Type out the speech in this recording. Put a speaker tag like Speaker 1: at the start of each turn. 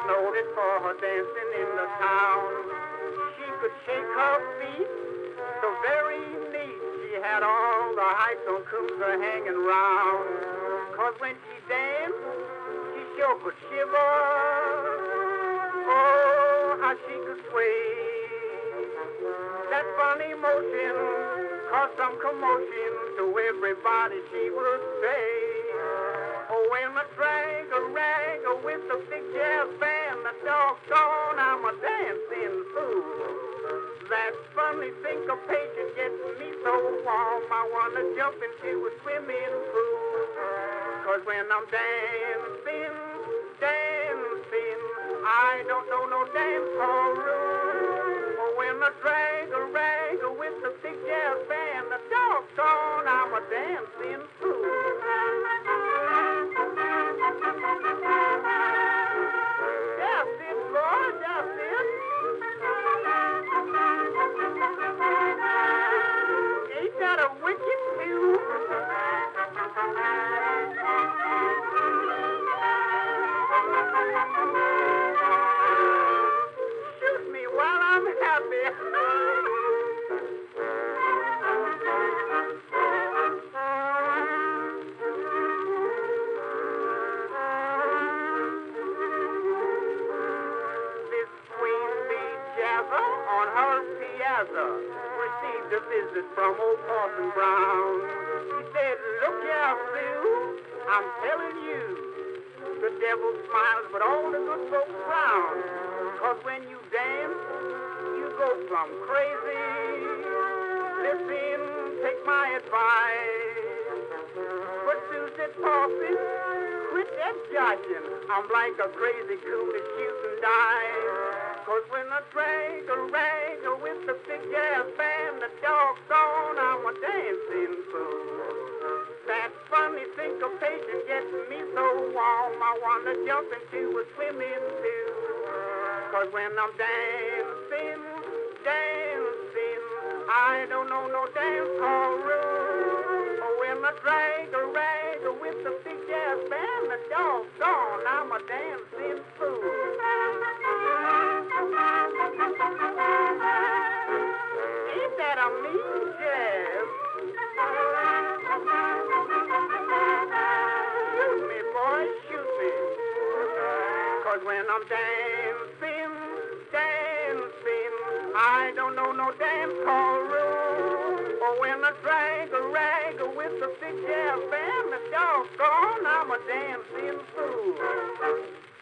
Speaker 1: noted for her dancing in the town. She could shake her feet so very neat. She had all the heights on Cooper hanging round. 'Cause when she danced, she sure could shiver. Oh, how she could sway. That funny motion caused some commotion to everybody, she would say. Oh, when I drag a rag with the big jazz band, the doggone, I'm a dancing fool. That funny syncopation gets me so warm, I want to jump into a swimming pool. 'Cause when I'm dancing, dancing, I don't know no dance hall rule. Oh, when I drag a rag with the big jazz band, the doggone, I'm a dancing fool. That's it, boy, that's it. Ain't that a wicked tune? Shoot me while I'm happy. This Queen Bee Jazzer on her piazza received a visit from old Parson Brown. He said, look here, Sue, I'm telling you, the devil smiles, but all the good folks frown. 'Cause when you dance, you go plumb crazy. Listen, take my advice. But Sue said, Parson, quit that joshing. I'm like a crazy coon that's shooting dice. 'Cause when I drag a rag with the big jazz band, the doggone, I'm a dancing fool. That funny syncopation gets me so warm, I want to jump into a swimming pool. 'Cause when I'm dancing, dancing, I don't know no dance hall rule. Oh, when I drag a rag with the big jazz band, the doggone, I'm a dancing fool. Ain't that a mean jazz? Shoot me, boy, shoot me. 'Cause when I'm dancing, dancing, I don't know no dance hall rule. Or when I drag a rag with the big jazz band, the doggone, I'm a dancing fool.